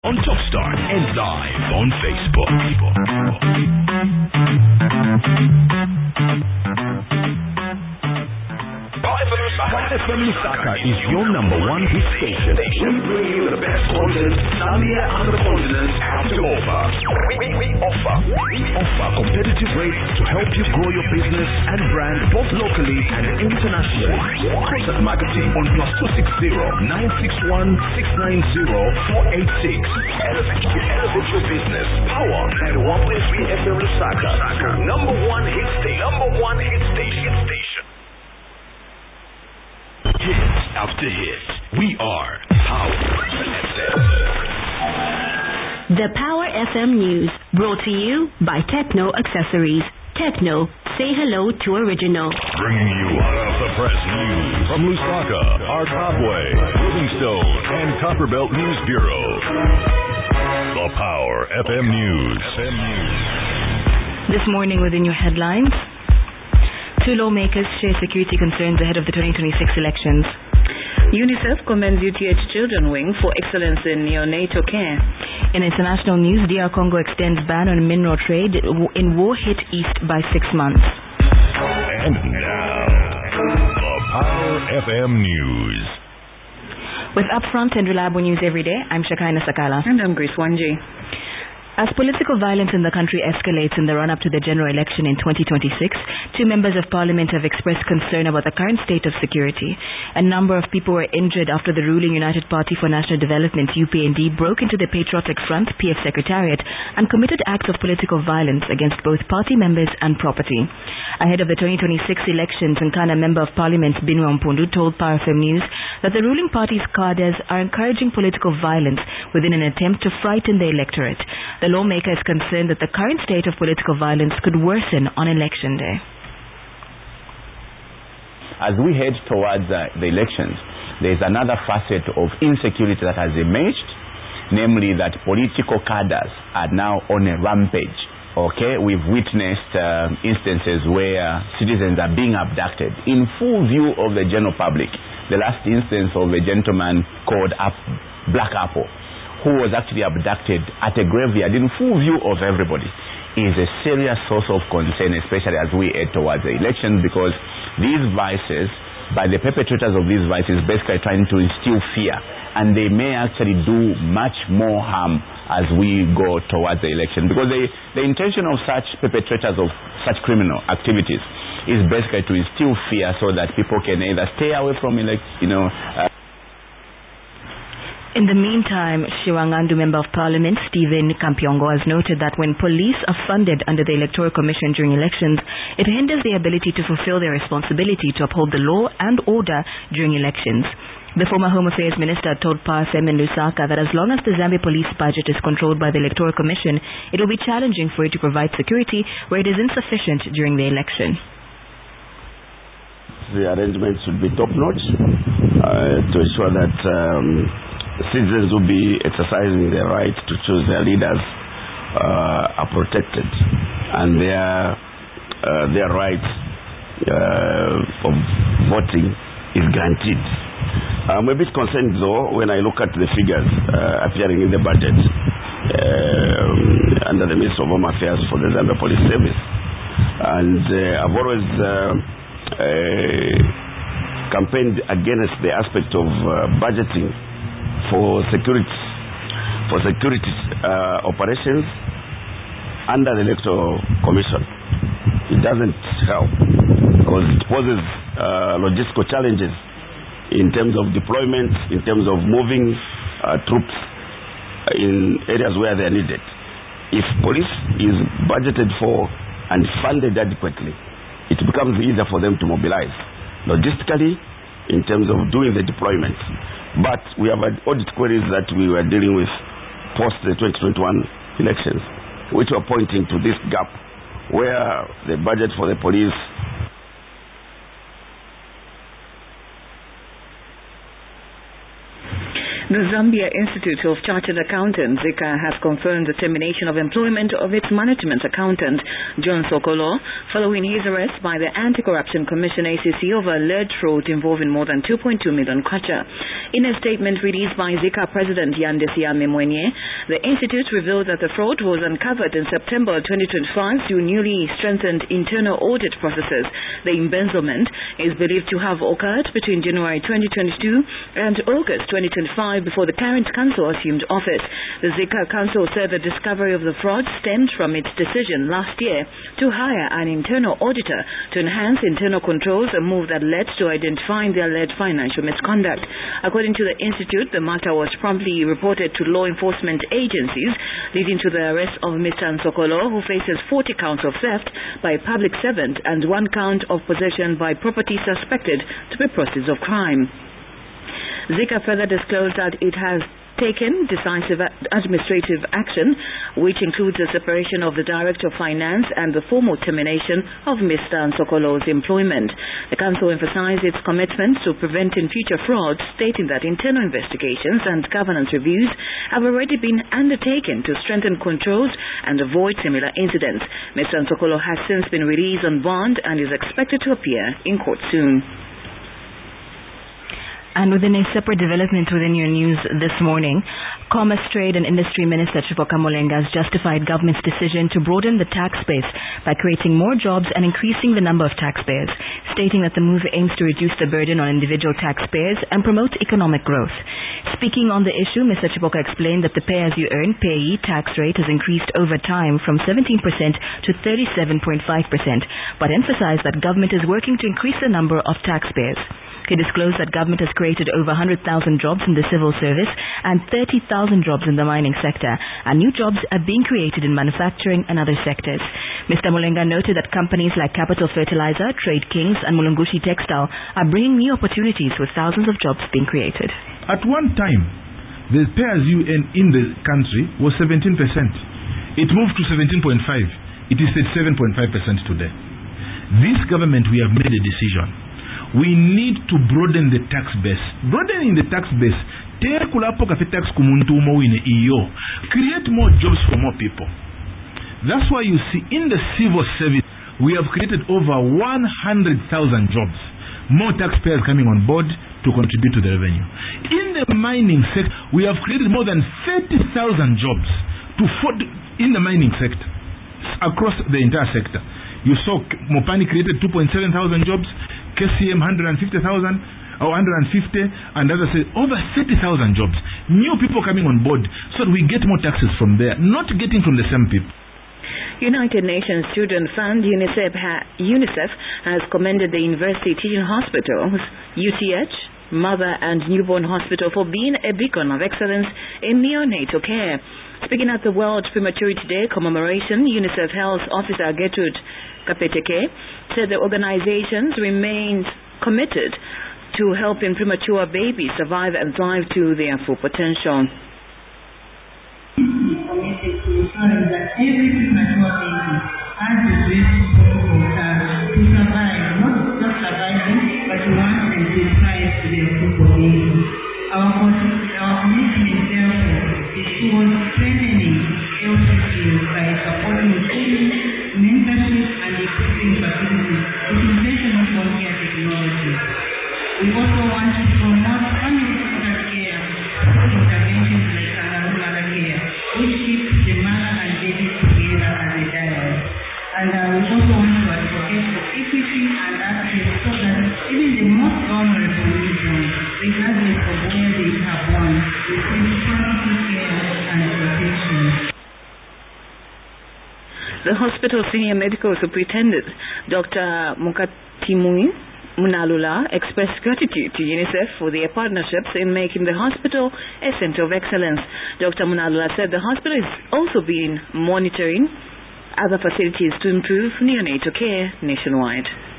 On Topstart and live on Facebook. FM Lusaka is your number one hit station. We bring you the best content Zambia and the continent have to offer. We offer competitive rates to help you grow your business and brand both locally and internationally. Contact marketing on +260 961 690 486. Elevate your business. Power at 1.3 FM Lusaka. Number one hit station. Hit after hit. We are Power FM. The Power FM News, brought to you by Techno Accessories. Techno, say hello to original. Bringing you hot off the press news from Lusaka, Arkabwe, Livingstone, and Copperbelt News Bureau. The Power FM News. This morning within your headlines, 2 lawmakers share security concerns ahead of the 2026 elections. UNICEF commends UTH Children Wing for excellence in neonatal care. In international news, DR Congo extends ban on mineral trade in war-hit East by 6 months. And now, the Power FM News. With upfront and reliable news every day, I'm Shakaina Sakala. And I'm Grace Wanji. As political violence in the country escalates in the run-up to the general election in 2026, 2 members of parliament have expressed concern about the current state of security. A number of people were injured after the ruling United Party for National Development, UPND, broke into the Patriotic Front, PF Secretariat, and committed acts of political violence against both party members and property. Ahead of the 2026 elections, Nkana Member of Parliament Binwa Mpundu told Power FM News that the ruling party's cadres are encouraging political violence within an attempt to frighten the electorate. The lawmaker is concerned that the current state of political violence could worsen on election day. As we head towards the elections, there is another facet of insecurity that has emerged, namely that political cadres are now on a rampage. Okay, we've witnessed instances where citizens are being abducted in full view of the general public. The last instance of a gentleman called Black Apple, who was actually abducted at a graveyard in full view of everybody, is a serious source of concern, especially as we head towards the elections, because these vices, by the perpetrators of these vices, basically trying to instill fear, and they may actually do much more harm as we go towards the election, because the intention of such perpetrators of such criminal activities is basically to instill fear so that people can either stay away from In the meantime, Shiwangandu Member of Parliament Stephen Kampyongo has noted that when police are funded under the Electoral Commission during elections, it hinders their ability to fulfill their responsibility to uphold the law and order during elections. The former Home Affairs Minister told Power FM in Lusaka that as long as the Zambia police budget is controlled by the Electoral Commission, it will be challenging for it to provide security where it is insufficient during the election. The arrangements should be top-notch to ensure that citizens will be exercising their right to choose their leaders are protected, and their right of voting is guaranteed. I'm a bit concerned though when I look at the figures appearing in the budget under the Ministry of Home Affairs for the Zambia Police Service, and I've always campaigned against the aspect of budgeting for security operations under the Electoral Commission. It doesn't help because it poses logistical challenges in terms of deployment, in terms of moving troops in areas where they are needed. If police is budgeted for and funded adequately, it becomes easier for them to mobilize logistically in terms of doing the deployment. But we have had audit queries that we were dealing with post the 2021 elections, which were pointing to this gap where the budget for the police The Zambia Institute of Chartered Accountants, ZICA, has confirmed the termination of employment of its management accountant, John Sokolo, following his arrest by the Anti-Corruption Commission ACC over alleged fraud involving more than 2.2 million kwacha. In a statement released by ZICA President Yandesi Amemwenye, The institute revealed that the fraud was uncovered in September 2025 through newly strengthened internal audit processes. The embezzlement is believed to have occurred between January 2022 and August 2025 before the current council assumed office. The Zika Council said the discovery of the fraud stemmed from its decision last year to hire an internal auditor to enhance internal controls, a move that led to identifying the alleged financial misconduct. According to the institute, the matter was promptly reported to law enforcement agencies, leading to the arrest of Mr. Nsokolo, who faces 40 counts of theft by a public servant and 1 count of possession by property suspected to be proceeds of crime. Zika further disclosed that it has taken decisive administrative action, which includes the separation of the Director of Finance and the formal termination of Mr. Nsokolo's employment. The Council emphasized its commitment to preventing future fraud, stating that internal investigations and governance reviews have already been undertaken to strengthen controls and avoid similar incidents. Mr. Nsokolo has since been released on bond and is expected to appear in court soon. And within a separate development within your news this morning, Commerce, Trade and Industry Minister Chipoka Mulenga has justified government's decision to broaden the tax base by creating more jobs and increasing the number of taxpayers, stating that the move aims to reduce the burden on individual taxpayers and promote economic growth. Speaking on the issue, Mr. Chipoka explained that the pay-as-you-earn payee tax rate has increased over time from 17% to 37.5%, but emphasized that government is working to increase the number of taxpayers. He disclosed that government has created over 100,000 jobs in the civil service and 30,000 jobs in the mining sector, and new jobs are being created in manufacturing and other sectors. Mr. Mulenga noted that companies like Capital Fertilizer, Trade Kings and Mulungushi Textile are bringing new opportunities with thousands of jobs being created. At one time, the pay-as-you-earn in the country was 17%. It moved to 17.5%. It is at 7.5% today. This government, we have made a decision. We need to broaden the tax base. Broadening the tax base, create more jobs for more people. That's why you see in the civil service, we have created over 100,000 jobs. More taxpayers coming on board to contribute to the revenue. In the mining sector, we have created more than 30,000 jobs in the mining sector, across the entire sector. You saw Mopani created 2,700 jobs, KCM 150,000 or 150, and others say over 30,000 jobs. New people coming on board so that we get more taxes from there, not getting from the same people. United Nations Children Fund, UNICEF has commended the University Teaching Hospitals, UTH, Mother and Newborn Hospital for being a beacon of excellence in neonatal care. Speaking at the World Prematurity Day commemoration, UNICEF Health Officer Gertrude Kapeteke said the organization remains committed to helping premature babies survive and thrive to their full potential. Committed to ensuring that every premature baby has the best possible chance to survive, not just surviving, but to want and to thrive to their full potential. Our commitment, therefore, is towards strengthening health systems by supporting training, mentorship, and equipping facilities with innovation of home care technology. We also want to promote family-centered care through interventions like kangaroo mother care, which keeps the mother and baby together as a dialogue. And we also want to advocate for equity and access so that even the most vulnerable regions, regardless of where they have born, receive quality care and protection. The hospital senior medical superintendent, Dr. Mukatimui Munalula, expressed gratitude to UNICEF for their partnerships in making the hospital a center of excellence. Dr. Munalula said the hospital is also been monitoring other facilities to improve neonatal care nationwide.